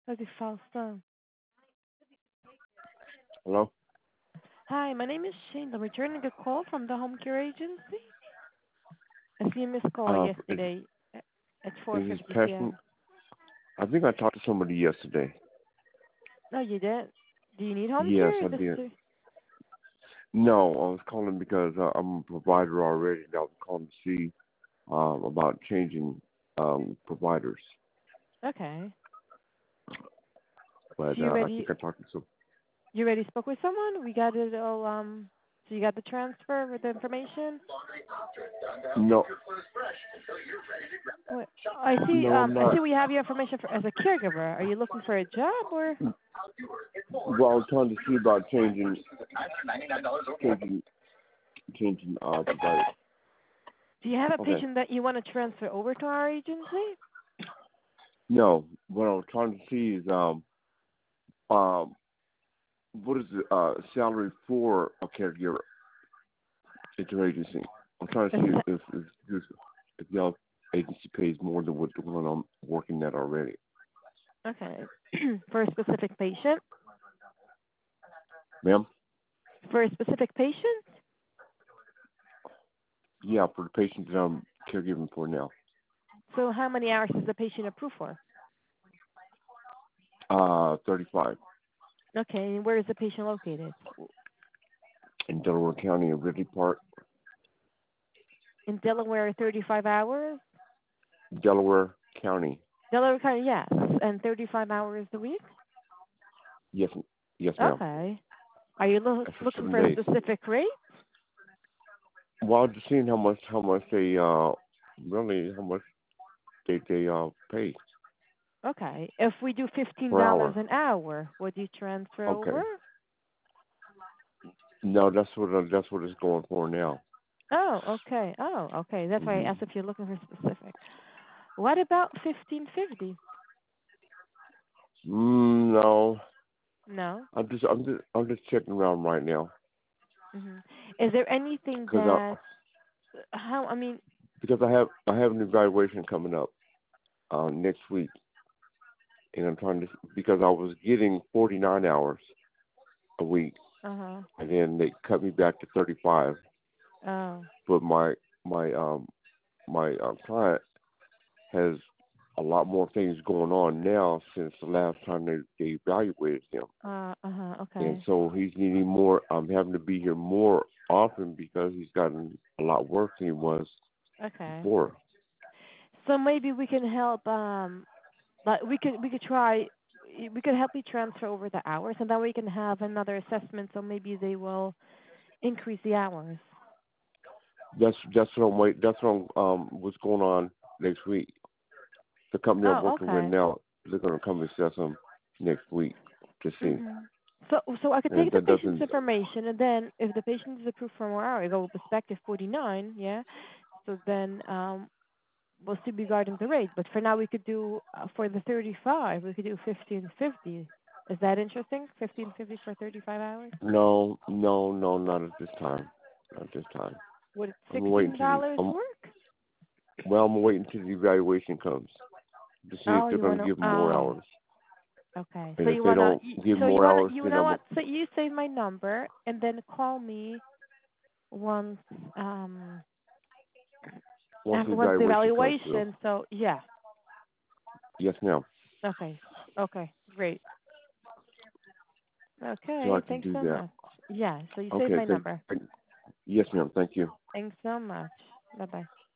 Okay, Fausto. Hello? Hi, my name is Shane. I'm returning a call from the home care agency. I see a missed call Is, yesterday at is this 4:50 Passion? p.m. I think I talked to somebody yesterday. No, you did. Do you need home Yes, care? I did. No, I was calling because I'm a provider already. I was calling to see about changing providers. Okay. But So you I ready? think I talked to some. You already spoke with someone? We got it all. So you got the transfer with the information? No, What? I see. no, I'm I not. see. We have your information for, as a caregiver. Are you looking for a job or? Well, I was trying to see about changing, changing providers. Do you have a Okay. patient that you want to transfer over to our agency? No, what I was trying to see is um what is the salary for a caregiver at your agency? I'm trying to see if y'all agency pays more than what the one I'm working at already. Okay. For a specific patient? Ma'am? For a specific patient? Yeah, for the patient that I'm caregiving for now. So how many hours is the patient approved for? 35 Okay, and where is the patient located? in Delaware County in Ridley Park, In Delaware, 35 hours? Delaware County. Delaware County, yes. And 35 hours a week? Yes, yes, ma'am. Okay. Are you That's for looking 7 for a days. specific rate? Well, just seeing how much they really how much they pay Okay. If we do per $15 hour. an hour, would you transfer over? Okay. No, that's what it's going for now. Oh, okay. Oh, okay. That's why I hmm asked if you're looking for specific. What about 1550? No, No. I'm just checking around right now Hmm. Is there anything because that how I mean, I have an evaluation coming up next week, and I'm trying to because I was getting 49 hours a week, uh-huh. and then they cut me back to 35. Oh. But my client has a lot more things going on now since the last time they evaluated him, Uh-huh. and Okay. so he's needing more. I'm having to be here more often because he's gotten a lot worse than he was Okay. before. So maybe we can help but we could try we could help you transfer over the hours and then we can have another assessment so maybe they will increase the hours. That's what I'm wait. That's what what's going on next week. The company I'm Oh, working with okay. now, they're going to come assess him next week to see. Mhm. So I could And take the that patient's doesn't. information and then if the patient is approved for more hours, go perspective 49, yeah. So then we'll see regarding the rate. But for now, we could do for the 35, we could do 1550. Is that interesting? 1550 for 35 hours? No, no, no, not at this time. Not this time. Would I'm gonna wait until $16 work? I'm gonna wait until the evaluation comes to see if Oh, they're you gonna wanna? give me more Oh, hours. okay. And if they don't give So you more wanna? hours, You then know I'm what? So you save my number and then call me once um once the once the evaluation comes through. evaluation. So yeah. Yes, ma'am. Okay. Okay. Great. So I Okay. can Thanks do so that. much. Yeah. So you save Okay. my number. Yes, ma'am. Thank you. Thanks so much. Bye bye.